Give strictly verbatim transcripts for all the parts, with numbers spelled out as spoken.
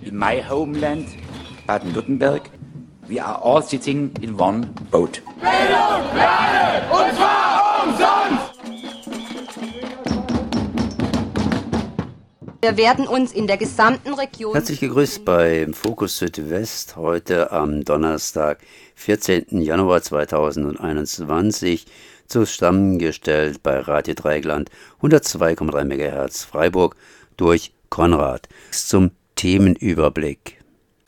in my homeland, Baden-Württemberg, we are all sitting in one boat. Bildung, Lerne, und zwar umsonst! Wir werden uns in der gesamten Region... Herzlich gegrüßt beim Fokus Südwest heute am Donnerstag, vierzehnten Januar zweitausendeinundzwanzig, zusammengestellt bei Radio Dreieckland hundertzwei Komma drei Megahertz Freiburg durch Konrad. Zum Themenüberblick.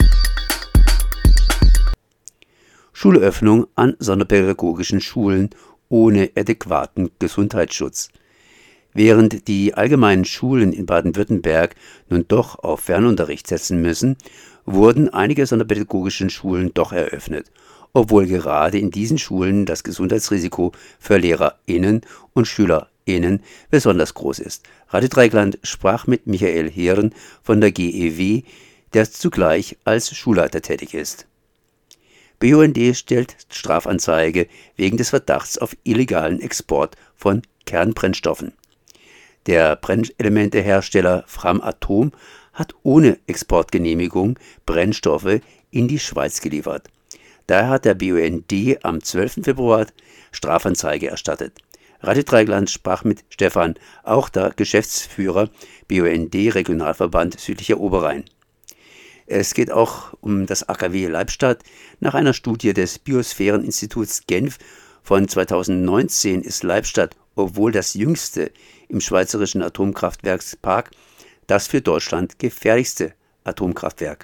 Schulöffnung an sonderpädagogischen Schulen ohne adäquaten Gesundheitsschutz. Während die allgemeinen Schulen in Baden-Württemberg nun doch auf Fernunterricht setzen müssen, wurden einige sonderpädagogische Schulen doch eröffnet, obwohl gerade in diesen Schulen das Gesundheitsrisiko für LehrerInnen und SchülerInnen besonders groß ist. Radio Dreieckland sprach mit Michael Heeren von der G E W, der zugleich als Schulleiter tätig ist. B U N D stellt Strafanzeige wegen des Verdachts auf illegalen Export von Kernbrennstoffen. Der Brennelementehersteller Framatome hat ohne Exportgenehmigung Brennstoffe in die Schweiz geliefert. Daher hat der B U N D am zwölften Februar Strafanzeige erstattet. Radio Dreieckland sprach mit Stefan Auchter, Geschäftsführer B U N D Regionalverband Südlicher Oberrhein. Es geht auch um das A K W Leibstadt. Nach einer Studie des Biosphäreninstituts Genf von zweitausendneunzehn ist Leibstadt, obwohl das jüngste im schweizerischen Atomkraftwerkspark, das für Deutschland gefährlichste Atomkraftwerk.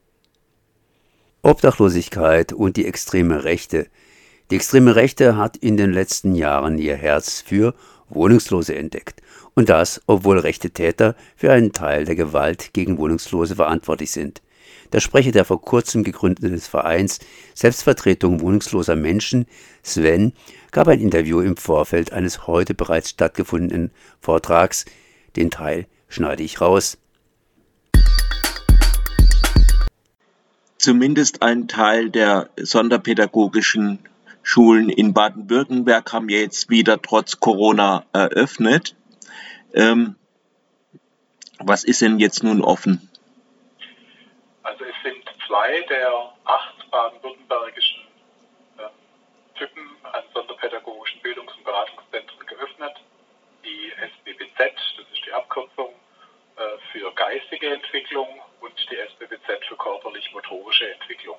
Obdachlosigkeit und die extreme Rechte. Die extreme Rechte hat in den letzten Jahren ihr Herz für Wohnungslose entdeckt. Und das, obwohl rechte Täter für einen Teil der Gewalt gegen Wohnungslose verantwortlich sind. Der Sprecher der vor kurzem gegründeten Vereins Selbstvertretung wohnungsloser Menschen, Sven, gab ein Interview im Vorfeld eines heute bereits stattgefundenen Vortrags. Den Teil schneide ich raus. Zumindest ein Teil der sonderpädagogischen Schulen in Baden-Württemberg haben jetzt wieder trotz Corona eröffnet. Ähm, was ist denn jetzt nun offen? Also es sind zwei der acht baden-württembergischen äh, Typen an sonderpädagogischen Bildungs- und Beratungszentren geöffnet. Die S B B Z, das ist die Abkürzung äh, für geistige Entwicklung, und die S B B Z für körperlich-motorische Entwicklung.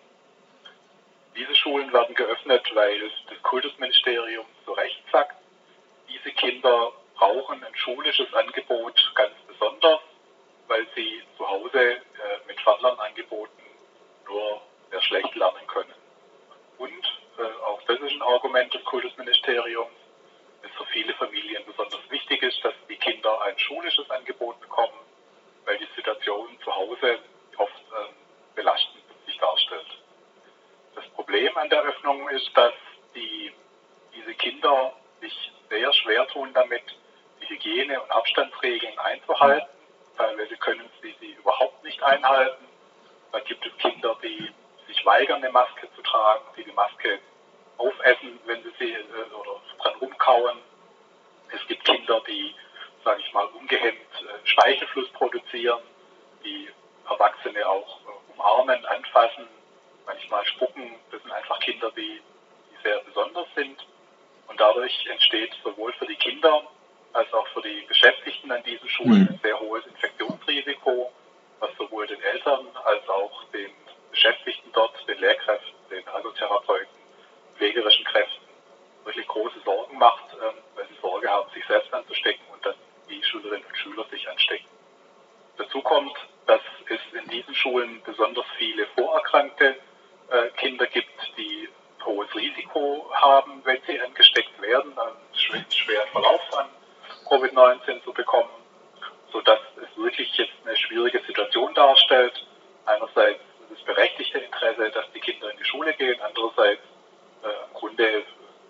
Diese Schulen werden geöffnet, weil das Kultusministerium zu Recht sagt, diese Kinder brauchen ein schulisches Angebot ganz besonders, weil sie zu Hause äh, mit Fernlernangeboten nur sehr schlecht lernen können. Und äh, auch das ist ein Argument des Kultusministeriums, dass für viele Familien besonders wichtig ist, dass die Kinder ein schulisches Angebot bekommen, weil die Situation zu Hause oft äh, belastend sich darstellt. Das Problem an der Öffnung ist, dass die, diese Kinder sich sehr schwer tun damit, die Hygiene- und Abstandsregeln einzuhalten. Teilweise können sie sie überhaupt nicht einhalten. Da gibt es Kinder, die sich weigern, eine Maske zu tragen, die die Maske aufessen, wenn sie sie äh, oder dran rumkauen. Es gibt Kinder, die, sage ich mal, ungehemmt äh, Speichelfluss produzieren, die Erwachsene auch äh, umarmen, anfassen, manchmal spucken. Das sind einfach Kinder, die, die sehr besonders sind. Und dadurch entsteht sowohl für die Kinder als auch für die Beschäftigten an diesen Schulen ein sehr hohes Infektionsrisiko, was sowohl den Eltern als auch den Beschäftigten dort, den Lehrkräften, den Ergotherapeuten, pflegerischen Kräften wirklich große Sorgen macht, weil sie Sorge haben, sich selbst anzustecken und dass die Schülerinnen und Schüler sich anstecken. Dazu kommt, dass es in diesen Schulen besonders viele vorerkrankte Kinder gibt, die ein hohes Risiko haben, wenn sie angesteckt werden, einen schweren Verlauf an Covid neunzehn zu bekommen, sodass es wirklich jetzt eine schwierige Situation darstellt. Einerseits das berechtigte Interesse, dass die Kinder in die Schule gehen, andererseits äh, im Grunde, äh,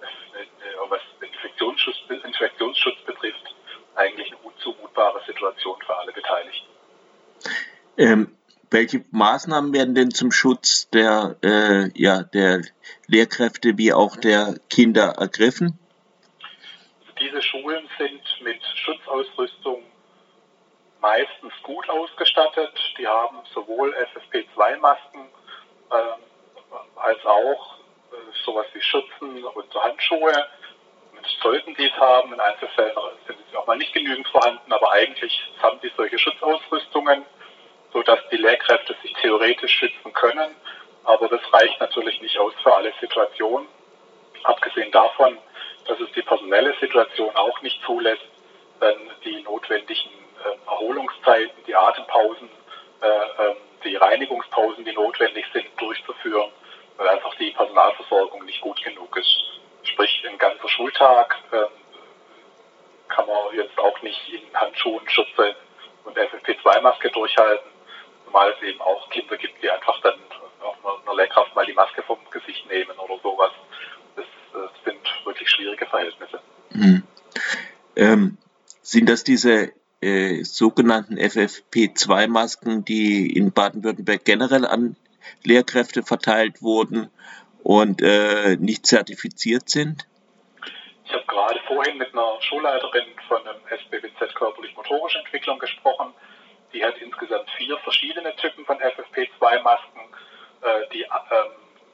was den Infektionsschutz, Infektionsschutz betrifft, eigentlich eine unzumutbare Situation für alle Beteiligten. Ähm, welche Maßnahmen werden denn zum Schutz der, äh, ja, der Lehrkräfte wie auch der Kinder ergriffen? Diese Schulen sind mit Schutzausrüstung meistens gut ausgestattet. Die haben sowohl F F P zwei Masken äh, als auch äh, sowas wie Schürzen und so Handschuhe. Sollten die es haben, in Einzelfällen sind sie auch mal nicht genügend vorhanden, aber eigentlich haben die solche Schutzausrüstungen, sodass die Lehrkräfte sich theoretisch schützen können. Aber das reicht natürlich nicht aus für alle Situationen. Abgesehen davon, dass es die personelle Situation auch nicht zulässt, dann die notwendigen äh, Erholungszeiten, die Atempausen, äh, äh, die Reinigungspausen, die notwendig sind, durchzuführen, weil einfach die Personalversorgung nicht gut genug ist. Sprich, ein ganzer Schultag äh, kann man jetzt auch nicht in Handschuhen, Schürze und F F P zwei Maske durchhalten, zumal es eben auch Kinder gibt, die einfach dann auf einer Lehrkraft mal die Maske vom Gesicht nehmen oder sowas. Das, das sind wirklich schwierige Verhältnisse. Hm. Ähm, sind das diese äh, sogenannten F F P zwei Masken, die in Baden-Württemberg generell an Lehrkräfte verteilt wurden und äh, nicht zertifiziert sind? Ich habe gerade vorhin mit einer Schulleiterin von einem S B W Z körperlich-motorische Entwicklung gesprochen. Die hat insgesamt vier verschiedene Typen von F F P zwei Masken, äh, die ähm,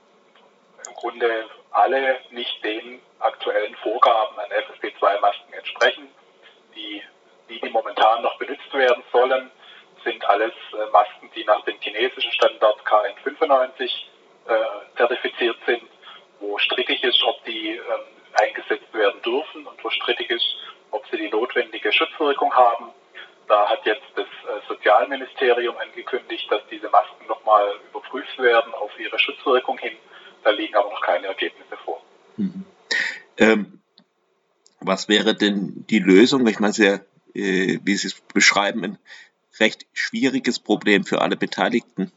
im Grunde alle nicht den aktuellen Vorgaben an F F P zwei Masken entsprechen. Die, die, die momentan noch benutzt werden sollen, sind alles äh, Masken, die nach dem chinesischen Standard K N fünfundneunzig äh, zertifiziert sind, wo strittig ist, ob die ähm, eingesetzt werden dürfen und wo strittig ist, ob sie die notwendige Schutzwirkung haben. Da hat jetzt das äh, Sozialministerium angekündigt, dass diese Masken nochmal überprüft werden auf ihre Schutzwirkung hin. Da liegen aber noch keine Ergebnisse vor. Mhm. Ähm, was wäre denn die Lösung? Ich meine, sehr, äh, wie Sie es beschreiben, ein recht schwieriges Problem für alle Beteiligten.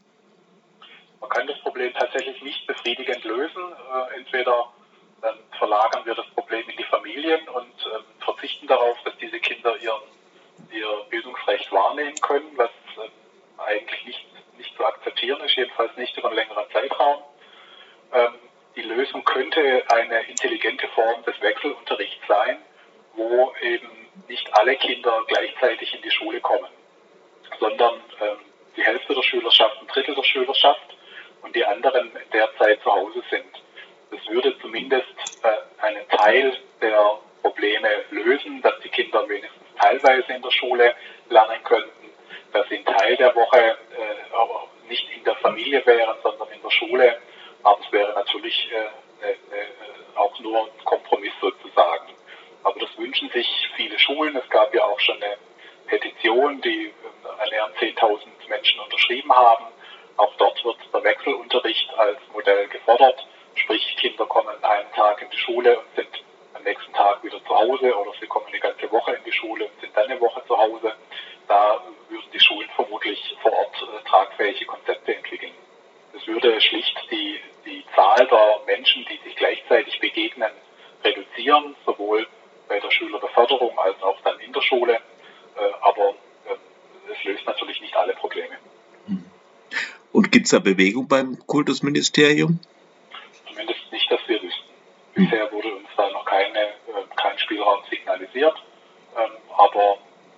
Man kann das Problem tatsächlich nicht befriedigend lösen. Äh, entweder dann verlagern wir das Problem in die Familien und äh, verzichten darauf, dass diese Kinder ihren, ihr Bildungsrecht wahrnehmen können, was äh, eigentlich nicht, nicht zu akzeptieren ist, jedenfalls nicht über einen längeren Zeitraum. Ähm, die Lösung könnte eine intelligente Form des Wechselunterrichts sein, wo eben nicht alle Kinder gleichzeitig in die Schule kommen, sondern ähm, die Hälfte der Schülerschaft, ein Drittel der Schülerschaft und die anderen in der Zeit zu Hause sind. Das würde zumindest äh, einen Teil der Probleme lösen, dass die Kinder wenigstens teilweise in der Schule lernen könnten, dass sie einen Teil der Woche äh, auch nicht in der Familie wären, sondern in der Schule. Aber es wäre natürlich äh, äh, auch nur ein Kompromiss sozusagen. Aber das wünschen sich viele Schulen. Es gab ja auch schon eine Petition, die äh, annähernd zehntausend Menschen unterschrieben haben. Auch dort wird der Wechselunterricht als Modell gefordert. Sprich, Kinder kommen einen Tag in die Schule und sind am nächsten Tag wieder zu Hause oder sie kommen eine ganze Woche in die Schule und sind dann eine Woche zu Hause. Da würden die Schulen vermutlich vor Ort äh, tragfähige Konzepte entwickeln. Das würde schlicht die, die Zahl der Menschen, die sich gleichzeitig begegnen, reduzieren, sowohl bei der Schülerbeförderung als auch dann in der Schule. Äh, aber äh, es löst natürlich nicht alle Probleme. Und gibt es da Bewegung beim Kultusministerium? Zumindest nicht, dass wir wüssten. Bisher wurde uns da noch keine, äh, kein Spielraum signalisiert. Ähm, aber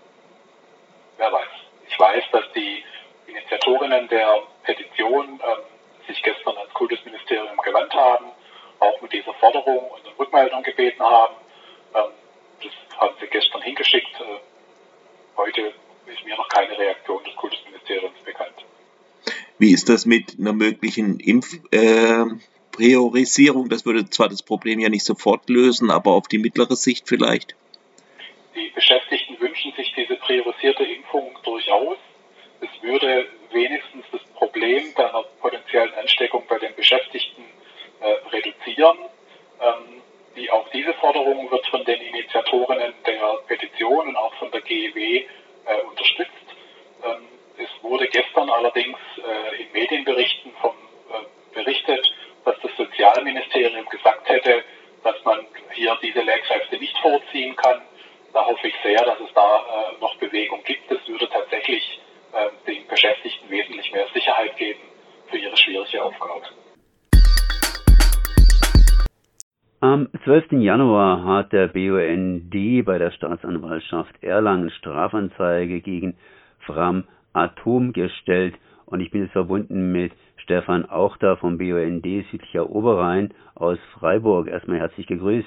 wer weiß. Ich weiß, dass die Initiatorinnen der Petition ähm, sich gestern ans Kultusministerium gewandt haben, auch mit dieser Forderung und eine Rückmeldung gebeten haben. Ähm, das haben sie gestern hingeschickt. Äh, heute ist mir noch keine Reaktion des Kultusministeriums bekannt. Wie ist das mit einer möglichen Impfpriorisierung? Äh, das würde zwar das Problem ja nicht sofort lösen, aber auf die mittlere Sicht vielleicht? Die Beschäftigten wünschen sich diese priorisierte Impfung durchaus. Es würde wenigstens das Problem bei einer potenziellen Ansteckung bei den Beschäftigten äh, reduzieren. Ähm, die, auch diese Forderung wird von den Initiatorinnen der Petition und auch von der G E W äh, unterstützt. Ähm, es wurde gestern allerdings äh, in Medienberichten vom, äh, berichtet, dass das Sozialministerium gesagt hätte, dass man hier diese Lehrkräfte nicht vorziehen kann. Da hoffe ich sehr, dass es da äh, noch Bewegung gibt. Es würde tatsächlich äh, den Beschäftigten wesentlich mehr Sicherheit geben für ihre schwierige Aufgabe. Am zwölften Januar hat der B U N D bei der Staatsanwaltschaft Erlangen Strafanzeige gegen Framatome gestellt. Und ich bin jetzt verbunden mit Stefan Auchter vom B U N D Südlicher Oberrhein aus Freiburg. Erstmal herzlich gegrüßt.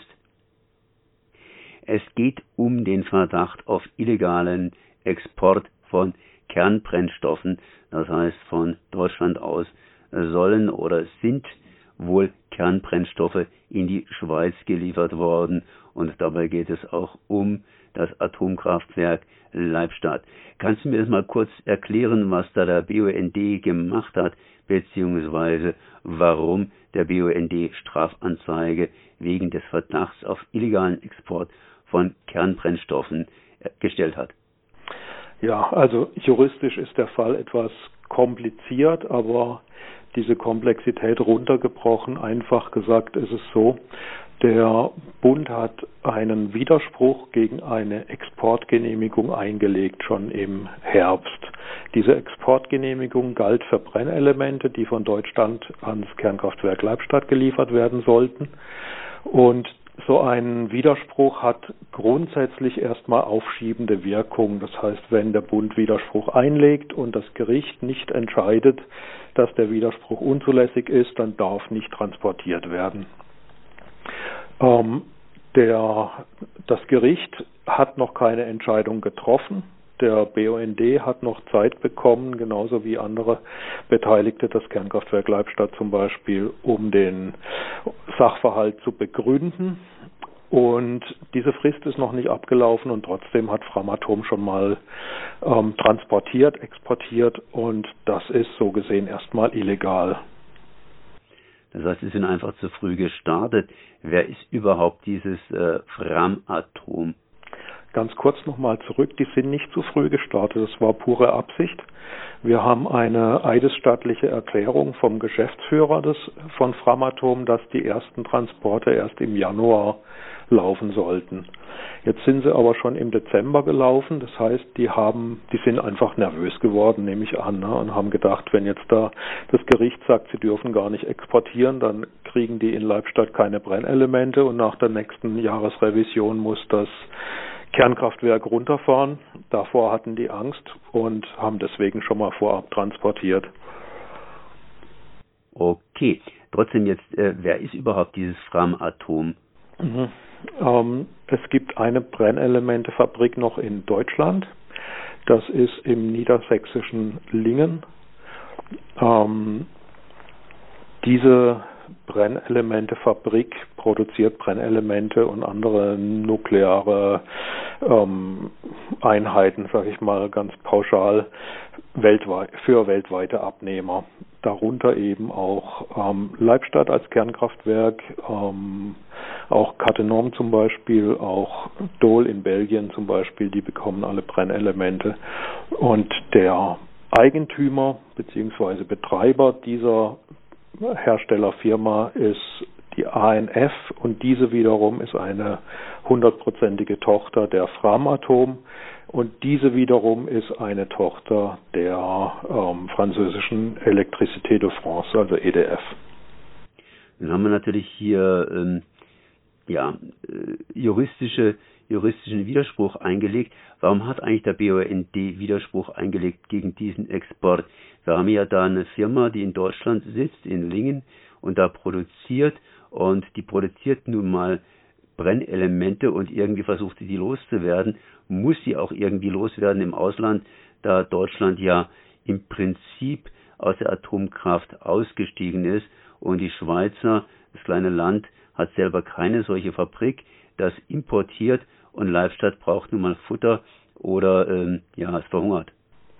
Es geht um den Verdacht auf illegalen Export von Kernbrennstoffen. Das heißt, von Deutschland aus sollen oder sind wohl Kernbrennstoffe in die Schweiz geliefert worden. Und dabei geht es auch um das Atomkraftwerk Leibstadt. Kannst du mir das mal kurz erklären, was da der B U N D gemacht hat, beziehungsweise warum der B U N D Strafanzeige wegen des Verdachts auf illegalen Export von Kernbrennstoffen gestellt hat? Ja, also juristisch ist der Fall etwas kompliziert, aber diese Komplexität runtergebrochen, einfach gesagt, ist es so, der Bund hat einen Widerspruch gegen eine Exportgenehmigung eingelegt, schon im Herbst. Diese Exportgenehmigung galt für Brennelemente, die von Deutschland ans Kernkraftwerk Leibstadt geliefert werden sollten. Und so ein Widerspruch hat grundsätzlich erstmal aufschiebende Wirkung. Das heißt, wenn der Bund Widerspruch einlegt und das Gericht nicht entscheidet, dass der Widerspruch unzulässig ist, dann darf nicht transportiert werden. Ähm, der, das Gericht hat noch keine Entscheidung getroffen. Der B U N D hat noch Zeit bekommen, genauso wie andere Beteiligte, das Kernkraftwerk Leibstadt zum Beispiel, um den Sachverhalt zu begründen. Und diese Frist ist noch nicht abgelaufen und trotzdem hat Framatome schon mal ähm, transportiert, exportiert und das ist so gesehen erstmal illegal. Das heißt, sie sind einfach zu früh gestartet. Wer ist überhaupt dieses äh, Framatome? Ganz kurz nochmal zurück, die sind nicht zu früh gestartet, das war pure Absicht. Wir haben eine eidesstattliche Erklärung vom Geschäftsführer des, von Framatome, dass die ersten Transporte erst im Januar laufen sollten. Jetzt sind sie aber schon im Dezember gelaufen, das heißt, die haben, die sind einfach nervös geworden, nehme ich an, ne, und haben gedacht, wenn jetzt da das Gericht sagt, sie dürfen gar nicht exportieren, dann kriegen die in Leibstadt keine Brennelemente und nach der nächsten Jahresrevision muss das Kernkraftwerk runterfahren. Davor hatten die Angst und haben deswegen schon mal vorab transportiert. Okay, trotzdem jetzt, äh, wer ist überhaupt dieses Framatome? Mhm. Ähm, es gibt eine Brennelementefabrik noch in Deutschland. Das ist im niedersächsischen Lingen. Ähm, diese Brennelementefabrik produziert Brennelemente und andere nukleare ähm, Einheiten, sage ich mal ganz pauschal, weltweit, für weltweite Abnehmer. Darunter eben auch ähm, Leibstadt als Kernkraftwerk, ähm, auch Cattenom zum Beispiel, auch Dole in Belgien zum Beispiel, die bekommen alle Brennelemente. Und der Eigentümer bzw. Betreiber dieser Herstellerfirma ist die A N F und diese wiederum ist eine hundertprozentige Tochter der Framatome und diese wiederum ist eine Tochter der ähm, französischen Électricité de France, also E D F. Dann haben wir natürlich hier ähm, ja, äh, juristische, juristischen Widerspruch eingelegt. Warum hat eigentlich der B U N D Widerspruch eingelegt gegen diesen Export? Wir haben ja da eine Firma, die in Deutschland sitzt, in Lingen, und da produziert, und die produziert nun mal Brennelemente und irgendwie versucht sie die loszuwerden, muss sie auch irgendwie loswerden im Ausland, da Deutschland ja im Prinzip aus der Atomkraft ausgestiegen ist und die Schweizer, das kleine Land, hat selber keine solche Fabrik, das importiert und Leibstadt braucht nun mal Futter oder ähm, ja, es verhungert.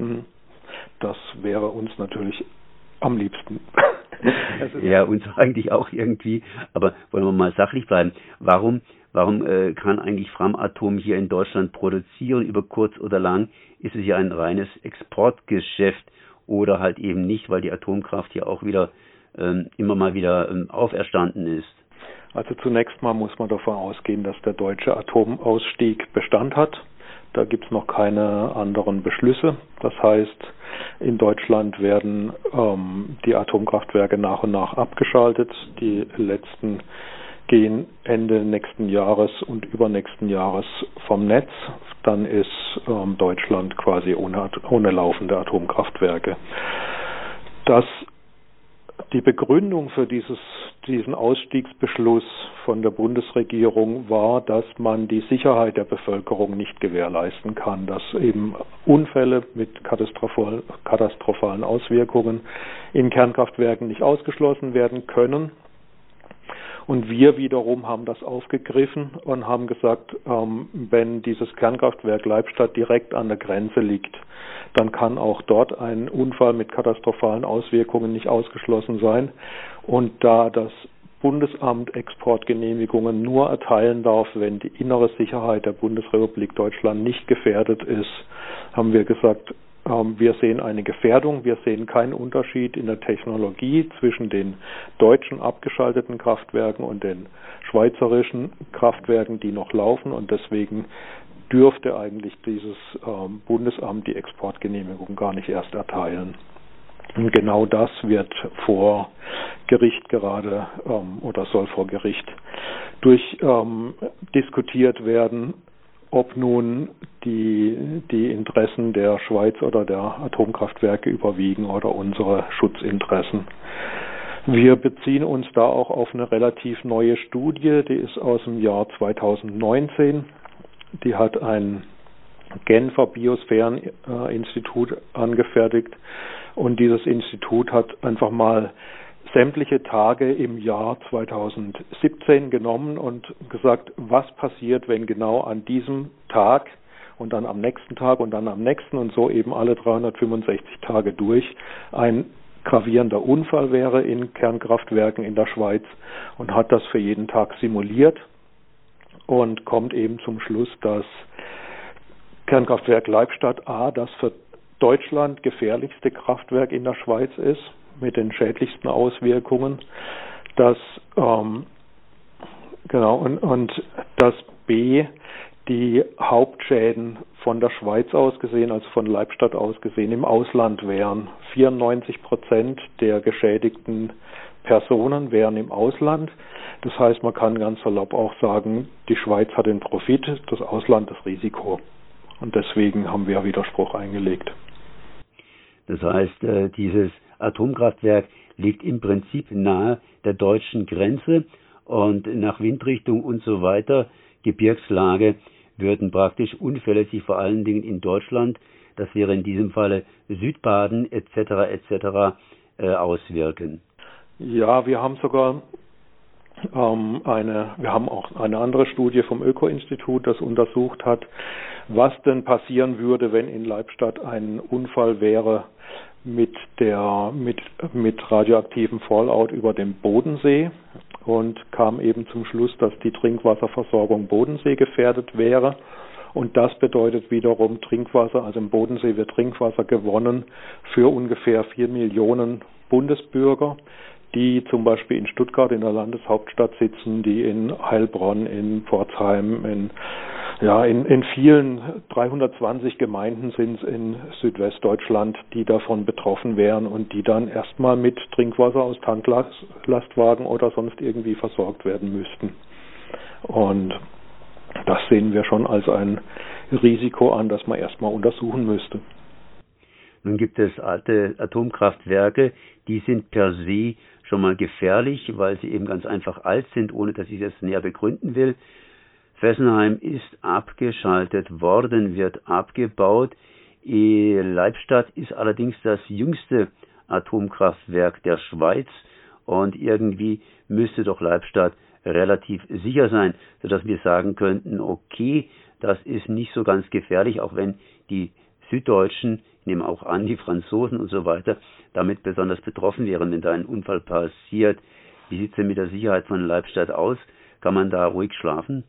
Das wäre uns natürlich am liebsten. Ja, uns eigentlich auch irgendwie, aber wollen wir mal sachlich bleiben. Warum, warum äh, kann eigentlich Framatome hier in Deutschland produzieren, über kurz oder lang? Ist es ja ein reines Exportgeschäft oder halt eben nicht, weil die Atomkraft hier auch wieder ähm, immer mal wieder ähm, auferstanden ist? Also zunächst mal muss man davon ausgehen, dass der deutsche Atomausstieg Bestand hat. Da gibt es noch keine anderen Beschlüsse. Das heißt, in Deutschland werden ähm, die Atomkraftwerke nach und nach abgeschaltet. Die letzten, gehen Ende nächsten Jahres und übernächsten Jahres vom Netz. Dann ist ähm, Deutschland quasi ohne, ohne laufende Atomkraftwerke. Das Die Begründung für dieses, diesen Ausstiegsbeschluss von der Bundesregierung war, dass man die Sicherheit der Bevölkerung nicht gewährleisten kann, dass eben Unfälle mit katastrophal, katastrophalen Auswirkungen in Kernkraftwerken nicht ausgeschlossen werden können. Und wir wiederum haben das aufgegriffen und haben gesagt, ähm, wenn dieses Kernkraftwerk Leibstadt direkt an der Grenze liegt, dann kann auch dort ein Unfall mit katastrophalen Auswirkungen nicht ausgeschlossen sein. Und da das Bundesamt Exportgenehmigungen nur erteilen darf, wenn die innere Sicherheit der Bundesrepublik Deutschland nicht gefährdet ist, haben wir gesagt, wir sehen eine Gefährdung, wir sehen keinen Unterschied in der Technologie zwischen den deutschen abgeschalteten Kraftwerken und den schweizerischen Kraftwerken, die noch laufen, und deswegen dürfte eigentlich dieses ähm, Bundesamt die Exportgenehmigung gar nicht erst erteilen. Und genau das wird vor Gericht gerade ähm, oder soll vor Gericht durch ähm, diskutiert werden, ob nun die, die Interessen der Schweiz oder der Atomkraftwerke überwiegen oder unsere Schutzinteressen. Wir beziehen uns da auch auf eine relativ neue Studie, die ist aus dem Jahr zweitausendneunzehn. Die hat ein Genfer Biosphäreninstitut angefertigt, und dieses Institut hat einfach mal sämtliche Tage im Jahr zweitausendsiebzehn genommen und gesagt, was passiert, wenn genau an diesem Tag und dann am nächsten Tag und dann am nächsten und so eben alle dreihundertfünfundsechzig Tage durch ein gravierender Unfall wäre in Kernkraftwerken in der Schweiz, und hat das für jeden Tag simuliert und kommt eben zum Schluss, dass Kernkraftwerk Leibstadt A das für Deutschland gefährlichste Kraftwerk in der Schweiz ist, mit den schädlichsten Auswirkungen, dass ähm, genau und, und dass B die Hauptschäden von der Schweiz aus gesehen, also von Leibstadt aus gesehen, im Ausland wären. vierundneunzig Prozent der geschädigten Personen wären im Ausland. Das heißt, man kann ganz salopp auch sagen, die Schweiz hat den Profit, das Ausland das Risiko. Und deswegen haben wir Widerspruch eingelegt. Das heißt, dieses Atomkraftwerk liegt im Prinzip nahe der deutschen Grenze, und nach Windrichtung und so weiter, Gebirgslage, würden praktisch Unfälle sich vor allen Dingen in Deutschland, das wäre in diesem Falle Südbaden et cetera et cetera, äh, auswirken. Ja, wir haben sogar ähm, eine, wir haben auch eine andere Studie vom Öko-Institut, das untersucht hat, was denn passieren würde, wenn in Leibstadt ein Unfall wäre mit der mit mit radioaktivem Fallout über dem Bodensee, und kam eben zum Schluss, dass die Trinkwasserversorgung Bodensee gefährdet wäre. Und das bedeutet wiederum Trinkwasser, also im Bodensee wird Trinkwasser gewonnen für ungefähr vier Millionen Bundesbürger, die zum Beispiel in Stuttgart in der Landeshauptstadt sitzen, die in Heilbronn, in Pforzheim, in Ja, in, in vielen dreihundertzwanzig Gemeinden sind es in Südwestdeutschland, die davon betroffen wären und die dann erstmal mit Trinkwasser aus Tanklastwagen oder sonst irgendwie versorgt werden müssten. Und das sehen wir schon als ein Risiko an, das man erstmal untersuchen müsste. Nun gibt es alte Atomkraftwerke, die sind per se schon mal gefährlich, weil sie eben ganz einfach alt sind, ohne dass ich das näher begründen will. Fessenheim ist abgeschaltet worden, wird abgebaut. Leibstadt ist allerdings das jüngste Atomkraftwerk der Schweiz, und irgendwie müsste doch Leibstadt relativ sicher sein, sodass wir sagen könnten, okay, das ist nicht so ganz gefährlich, auch wenn die Süddeutschen, ich nehme auch an, die Franzosen und so weiter, damit besonders betroffen wären, wenn da ein Unfall passiert. Wie sieht es denn mit der Sicherheit von Leibstadt aus? Kann man da ruhig schlafen?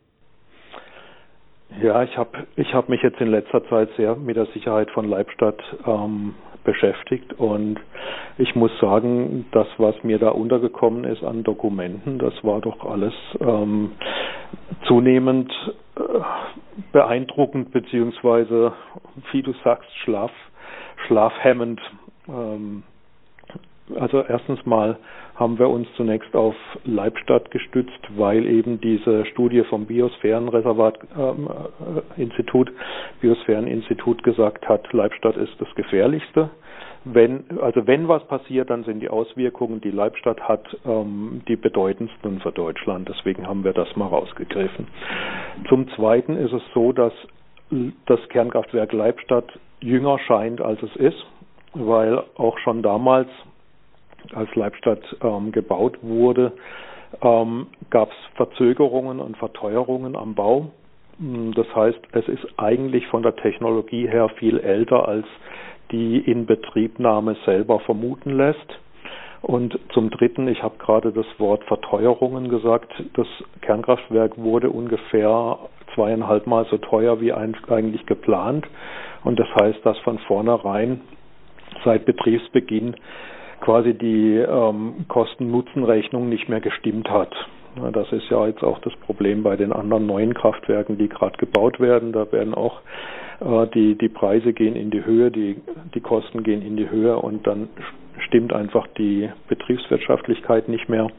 Ja, ich habe ich hab mich jetzt in letzter Zeit sehr mit der Sicherheit von Leibstadt ähm, beschäftigt, und ich muss sagen, das, was mir da untergekommen ist an Dokumenten, das war doch alles ähm, zunehmend äh, beeindruckend, beziehungsweise, wie du sagst, schlaf, schlafhemmend. Ähm, also erstens mal haben wir uns zunächst auf Leibstadt gestützt, weil eben diese Studie vom Biosphärenreservat ähm, Institut, Biosphäreninstitut gesagt hat, Leibstadt ist das Gefährlichste. Wenn, also wenn was passiert, dann sind die Auswirkungen, die Leibstadt hat, ähm, die bedeutendsten für Deutschland. Deswegen haben wir das mal rausgegriffen. Zum Zweiten ist es so, dass das Kernkraftwerk Leibstadt jünger scheint, als es ist, weil auch schon damals, als Leibstadt ähm, gebaut wurde, ähm, gab es Verzögerungen und Verteuerungen am Bau. Das heißt, es ist eigentlich von der Technologie her viel älter, als die Inbetriebnahme selber vermuten lässt. Und zum Dritten, ich habe gerade das Wort Verteuerungen gesagt, das Kernkraftwerk wurde ungefähr zweieinhalb Mal so teuer wie eigentlich geplant. Und das heißt, dass von vornherein seit Betriebsbeginn quasi die ähm, Kosten-Nutzen-Rechnung nicht mehr gestimmt hat. Das ist ja jetzt auch das Problem bei den anderen neuen Kraftwerken, die gerade gebaut werden. Da werden auch äh, die, die Preise gehen in die Höhe, die, die Kosten gehen in die Höhe und dann stimmt einfach die Betriebswirtschaftlichkeit nicht mehr.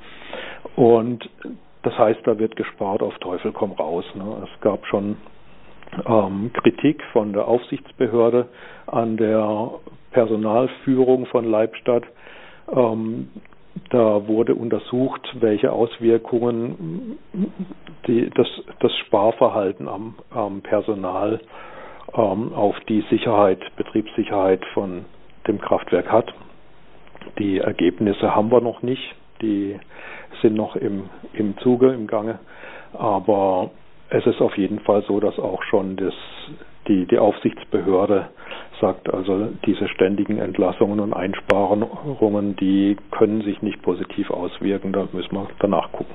Und das heißt, da wird gespart auf Teufel komm raus. Ne? Es gab schon ähm, Kritik von der Aufsichtsbehörde an der Personalführung von Leibstadt. Ähm, da wurde untersucht, welche Auswirkungen die, das, das Sparverhalten am, am Personal ähm, auf die Sicherheit, Betriebssicherheit von dem Kraftwerk hat. Die Ergebnisse haben wir noch nicht, die sind noch im, im Zuge, im Gange, aber es ist auf jeden Fall so, dass auch schon das, die, die Aufsichtsbehörde sagt, also diese ständigen Entlassungen und Einsparungen, die können sich nicht positiv auswirken, da müssen wir danach gucken.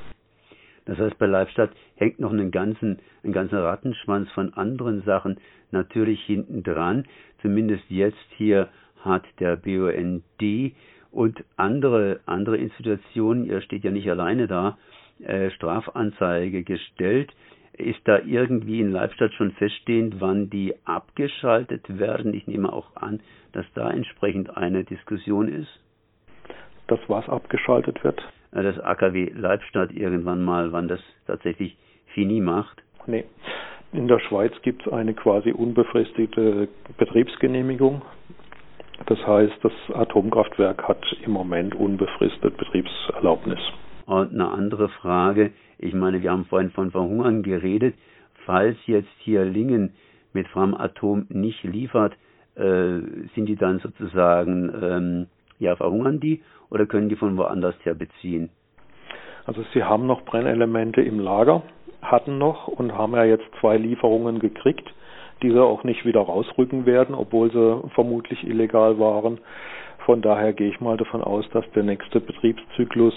Das heißt, bei Leibstadt hängt noch einen ganzen, einen ganzen Rattenschwanz von anderen Sachen natürlich hinten dran. Zumindest jetzt hier hat der B U N D und andere, andere Institutionen, ihr steht ja nicht alleine da, äh, Strafanzeige gestellt. Ist da irgendwie in Leibstadt schon feststehend, wann die abgeschaltet werden? Ich nehme auch an, dass da entsprechend eine Diskussion ist. Dass was abgeschaltet wird? Das A K W Leibstadt irgendwann mal, wann das tatsächlich fini macht? Nee. In der Schweiz gibt es eine quasi unbefristete Betriebsgenehmigung. Das heißt, das Atomkraftwerk hat im Moment unbefristet Betriebserlaubnis. Und eine andere Frage, ich meine, wir haben vorhin von Verhungern geredet. Falls jetzt hier Lingen mit Framatome nicht liefert, äh, sind die dann sozusagen, ähm, ja, verhungern die oder können die von woanders her beziehen? Also sie haben noch Brennelemente im Lager, hatten noch und haben ja jetzt zwei Lieferungen gekriegt, die sie auch nicht wieder rausrücken werden, obwohl sie vermutlich illegal waren. Von daher gehe ich mal davon aus, dass der nächste Betriebszyklus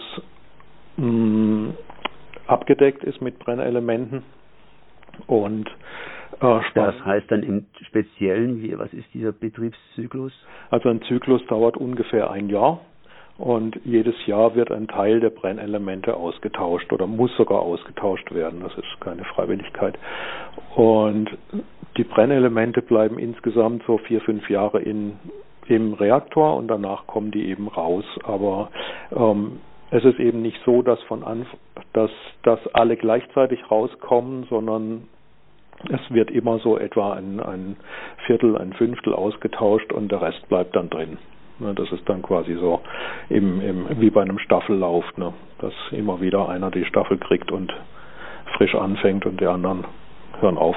mh, abgedeckt ist mit Brennelementen. Und äh, das heißt dann im Speziellen, wie, was ist dieser Betriebszyklus? Also ein Zyklus dauert ungefähr ein Jahr und jedes Jahr wird ein Teil der Brennelemente ausgetauscht oder muss sogar ausgetauscht werden. Das ist keine Freiwilligkeit. Und die Brennelemente bleiben insgesamt so vier, fünf Jahre in, im Reaktor und danach kommen die eben raus. Aber ähm, es ist eben nicht so, dass von Anf- dass, dass alle gleichzeitig rauskommen, sondern es wird immer so etwa ein, ein Viertel, ein Fünftel ausgetauscht und der Rest bleibt dann drin. Ne, das ist dann quasi so im, im, wie bei einem Staffellauf, ne, dass immer wieder einer die Staffel kriegt und frisch anfängt und die anderen hören auf.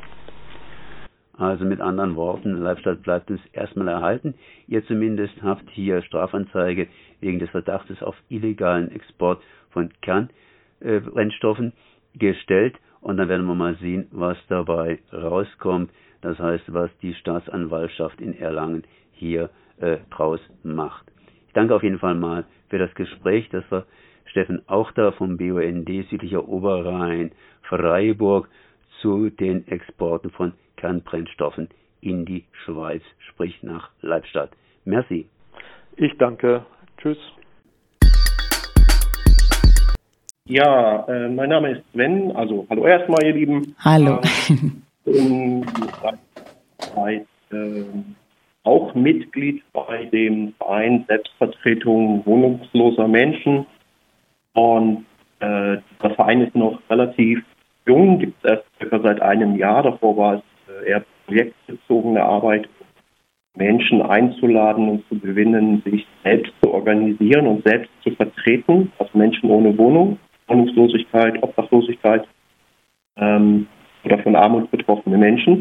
Also mit anderen Worten, Leibstadt bleibt uns erstmal erhalten. Ihr zumindest habt hier Strafanzeige wegen des Verdachtes auf illegalen Export von Kernbrennstoffen äh, gestellt. Und dann werden wir mal sehen, was dabei rauskommt. Das heißt, was die Staatsanwaltschaft in Erlangen hier äh, draus macht. Ich danke auf jeden Fall mal für das Gespräch. Das war Steffen Auchter vom B U N D Südlicher Oberrhein Freiburg zu den Exporten von Kernbrennstoffen in die Schweiz, sprich nach Leibstadt. Merci. Ich danke. Tschüss. Ja, äh, mein Name ist Sven. Also hallo erstmal, ihr Lieben. Hallo. Ähm, seit, seit äh, auch Mitglied bei dem Verein Selbstvertretung wohnungsloser Menschen. Und äh, der Verein ist noch relativ jung, gibt es erst circa seit einem Jahr. Davor war es äh, eher projektbezogene Arbeit, Menschen einzuladen und zu gewinnen, sich selbst zu organisieren und selbst zu vertreten, also Menschen ohne Wohnung, Wohnungslosigkeit, Obdachlosigkeit ähm, oder von Armut betroffene Menschen.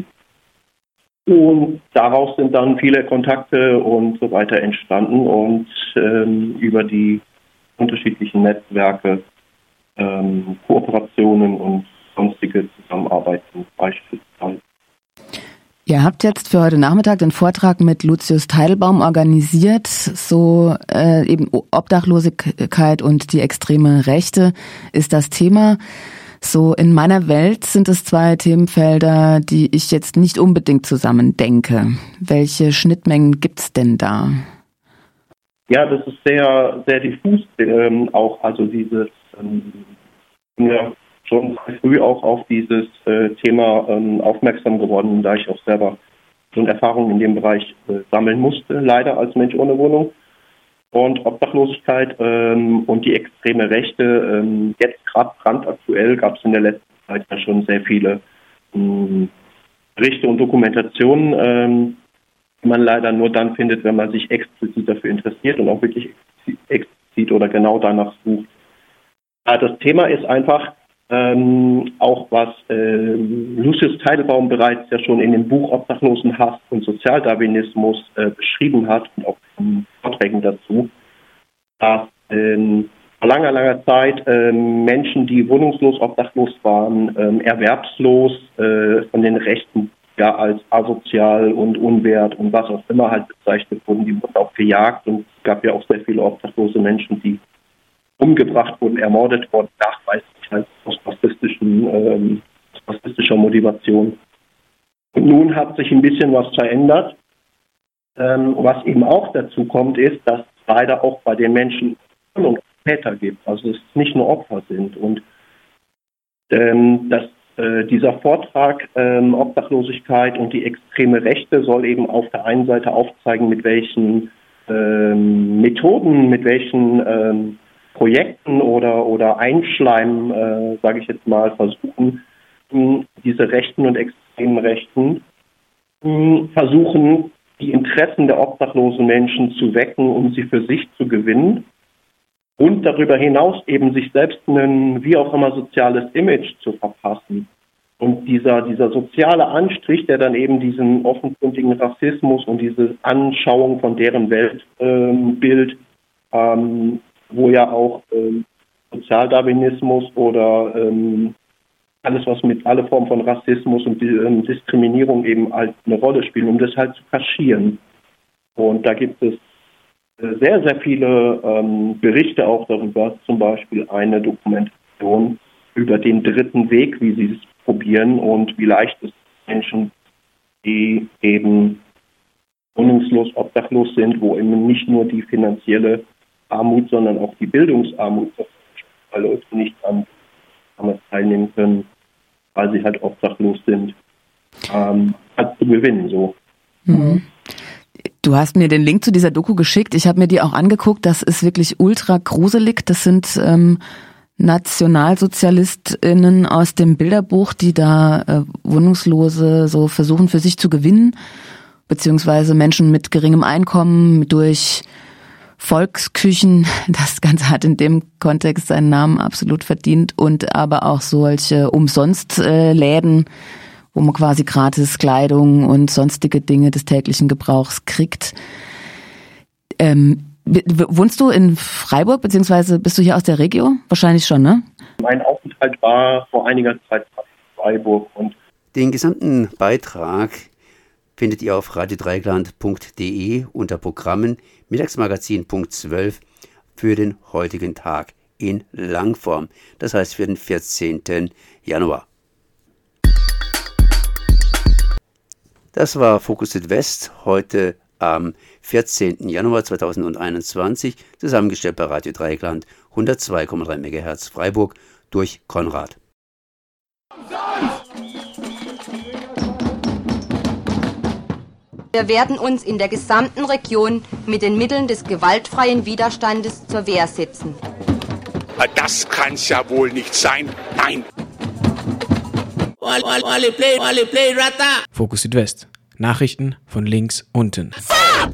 Und daraus sind dann viele Kontakte und so weiter entstanden und ähm, über die unterschiedlichen Netzwerke, ähm, Kooperationen und sonstige Zusammenarbeiten beispielsweise. Ihr habt jetzt für heute Nachmittag den Vortrag mit Lucius Teitelbaum organisiert, so äh, eben Obdachlosigkeit und die extreme Rechte ist das Thema. So in meiner Welt sind es zwei Themenfelder, die ich jetzt nicht unbedingt zusammen denke. Welche Schnittmengen gibt's denn da? Ja, das ist sehr, sehr diffus, ähm, auch also dieses, ähm, ja, schon sehr früh auch auf dieses äh, Thema ähm, aufmerksam geworden, da ich auch selber schon Erfahrungen in dem Bereich äh, sammeln musste, leider als Mensch ohne Wohnung. Und Obdachlosigkeit ähm, und die extreme Rechte, ähm, jetzt gerade brandaktuell gab es in der letzten Zeit ja schon sehr viele ähm, Berichte und Dokumentationen, ähm, die man leider nur dann findet, wenn man sich explizit dafür interessiert und auch wirklich explizit oder genau danach sucht. Ja, das Thema ist einfach ähm, auch, was äh, Lucius Teitelbaum bereits ja schon in dem Buch Obdachlosenhass und Sozialdarwinismus äh, beschrieben hat und auch in Vorträgen dazu, dass ähm, vor langer, langer Zeit ähm, Menschen, die wohnungslos, obdachlos waren, ähm, erwerbslos, äh, von den Rechten ja als asozial und unwert und was auch immer halt bezeichnet wurden, die wurden auch gejagt und es gab ja auch sehr viele obdachlose Menschen, die umgebracht wurden, ermordet wurden, nachweislich halt aus rassistischen, ähm, aus rassistischer Motivation. Und nun hat sich ein bisschen was verändert. Ähm, was eben auch dazu kommt, ist, dass es leider auch bei den Menschen Täter gibt, also es nicht nur Opfer sind. Und ähm, dass äh, dieser Vortrag ähm, Obdachlosigkeit und die extreme Rechte soll eben auf der einen Seite aufzeigen, mit welchen ähm, Methoden, mit welchen ähm, Projekten oder, oder Einschleimen, äh, sage ich jetzt mal, versuchen, mh, diese rechten und extremen Rechten mh, versuchen, die Interessen der obdachlosen Menschen zu wecken, um sie für sich zu gewinnen und darüber hinaus eben sich selbst ein wie auch immer soziales Image zu verpassen. Und dieser, dieser soziale Anstrich, der dann eben diesen offenkundigen Rassismus und diese Anschauung von deren Weltbild, ähm, ähm, wo ja auch ähm, Sozialdarwinismus oder ähm, alles, was mit alle Formen von Rassismus und ähm, Diskriminierung eben halt eine Rolle spielen, um das halt zu kaschieren. Und da gibt es äh, sehr, sehr viele ähm, Berichte auch darüber, zum Beispiel eine Dokumentation über den dritten Weg, wie sie es probieren und wie leicht es Menschen, die eben wohnungslos, obdachlos sind, wo eben nicht nur die finanzielle Armut, sondern auch die Bildungsarmut, weil Leute nicht an teilnehmen können, weil sie halt obdachlos sind, ähm, halt zu gewinnen. So. Mhm. Du hast mir den Link zu dieser Doku geschickt. Ich habe mir die auch angeguckt. Das ist wirklich ultra gruselig. Das sind ähm, NationalsozialistInnen aus dem Bilderbuch, die da äh, Wohnungslose so versuchen für sich zu gewinnen, beziehungsweise Menschen mit geringem Einkommen durch Volksküchen, das Ganze hat in dem Kontext seinen Namen absolut verdient, und aber auch solche Umsonstläden, wo man quasi gratis Kleidung und sonstige Dinge des täglichen Gebrauchs kriegt. Ähm, wohnst du in Freiburg, beziehungsweise bist du hier aus der Region? Wahrscheinlich schon, ne? Mein Aufenthalt war vor einiger Zeit in Freiburg. Und den gesamten Beitrag findet ihr auf radio dreieckland punkt de unter Programmen Mittagsmagazin Punkt zwölf für den heutigen Tag in Langform, das heißt für den vierzehnten Januar. Das war Fokus Südwest heute am vierzehnten Januar zweitausendeinundzwanzig, zusammengestellt bei Radio Dreieckland hundertzwei Komma drei Megahertz Freiburg durch Konrad. Wir werden uns in der gesamten Region mit den Mitteln des gewaltfreien Widerstandes zur Wehr setzen. Das kann's ja wohl nicht sein. Nein. Fokus Südwest. Nachrichten von links unten.